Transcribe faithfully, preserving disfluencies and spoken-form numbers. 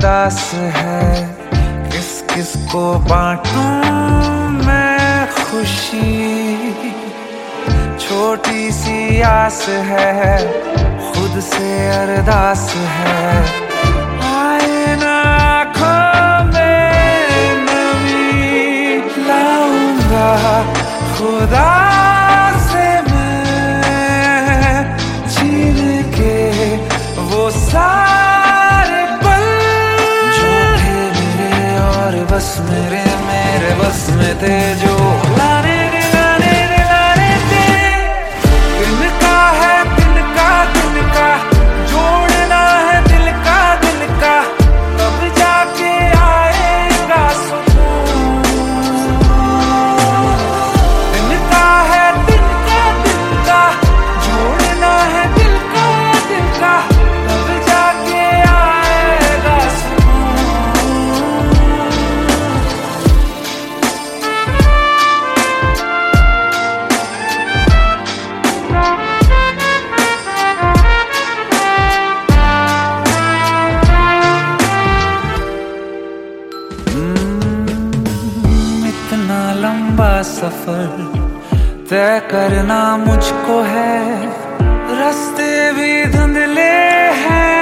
उदास है, किस किस को बांटूं मैं खुशी। छोटी सी आस है, खुद से अरदास है, आए ना आँखों में नमी। लाऊंगा खुदा से मैं जीने के वो सारे पल जो थे मेरे और बस मेरे मेरे बस में थे, जो लाने दिलाने दिलाने थे। तिनका है तिनका तिनका जोड़ना है दिल का दिल का, तब जाके आएगा सुकून। तिनका है तिनका तिनका जोड़ना है दिल का दिल का, तब जाके आएगा सुकून। इतना लंबा सफर तय करना मुझको है, रास्ते भी धुंधले हैं।